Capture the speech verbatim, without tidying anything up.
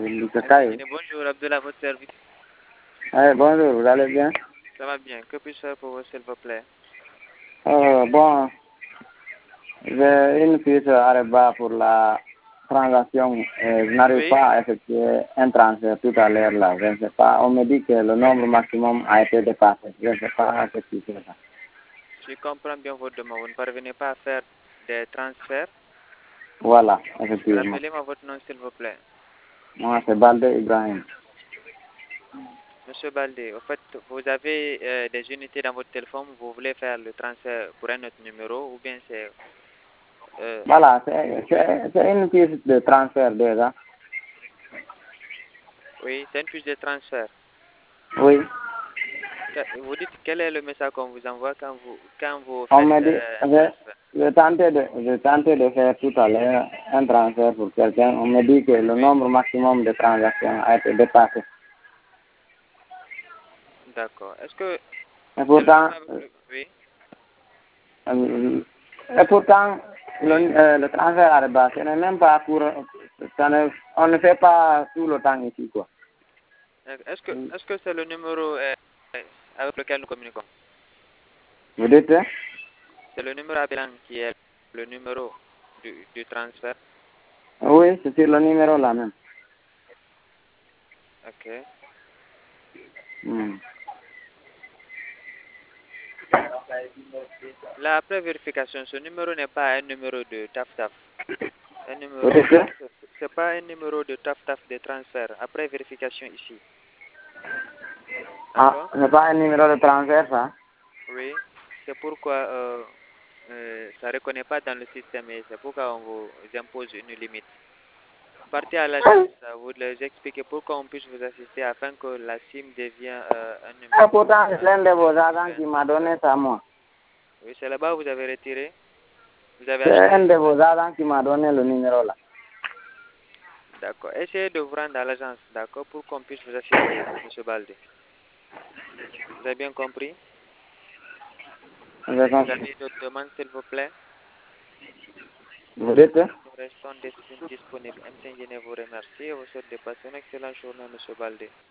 Lucas. Bonjour, Abdullah, à votre service. Eh, bonjour, vous allez bien? Ça va bien. Que puis-je faire pour vous, s'il vous plaît? Euh, bon, j'ai une fiche Areba pour la transaction. Et je n'arrive Oui. pas à effectuer un transfert tout à l'heure là. Je ne sais pas. On me dit que le nombre maximum a été dépassé. Je ne sais pas ce qui fait ça. Je comprends bien votre demande. Vous ne parvenez pas à faire des transferts. Voilà, effectivement. Rappelez-moi votre nom, s'il vous plaît. Moi, c'est Balde Ibrahim. Monsieur Baldé, au fait, vous avez euh, des unités dans votre téléphone, vous voulez faire le transfert pour un autre numéro ou bien c'est... Euh, Voilà, c'est c'est- c'est une fiche de transfert déjà. oui, c'est une fiche de transfert. Oui. Que- Vous dites quel est le message qu'on vous envoie quand vous, quand vous On faites m'a dit, euh, un j'ai transfert. j'ai tenté de, j'ai tenté de faire tout à l'heure un transfert pour quelqu'un. On me dit que le Oui, nombre maximum de transactions a été dépassé. d'accord. Est-ce que Et c'est le pourtant, numéro avec le... Oui, euh, et pourtant, le, oui. euh, le transfert à la base, ce n'est même pas pour, ça ne, on ne fait pas tout le temps ici, quoi. Est-ce que est-ce que c'est le numéro euh, avec lequel nous communiquons? Vous dites, hein? C'est le numéro appelant qui est le numéro du, du transfert. Oui, c'est sur le numéro là même. Ok. Hmm. Là, après vérification, ce numéro n'est pas un numéro de taf-taf. Un Vous numéro, dites, hein? c'est c'est pas un numéro de taf-taf de transfert. Après vérification ici. Ah, D'accord? ce n'est pas un numéro de transfert, ça? Oui. C'est pourquoi euh, euh, ça ne reconnaît pas dans le système et c'est pourquoi on vous impose une limite. Partez à l'agence, euh, vous leur expliquez pourquoi on puisse vous assister afin que la SIM devienne euh, un Et numéro. pourtant, c'est euh, l'un de vos agents un qui m'a transfert. donné ça, moi. Oui, c'est là-bas que vous avez retiré. Vous avez C'est un acheté. de vos agents qui m'a donné le numéro là. D'accord. Essayez de vous rendre à l'agence, d'accord, pour qu'on puisse vous assister, Monsieur Baldé. Vous avez bien compris? J'ai Vous compris. avez d'autres demandes, s'il vous plaît? Vous dites, hein? Nous restons dis- disponibles. M. T N J vous remercie et vous souhaite de passer une excellente journée, Monsieur Baldé.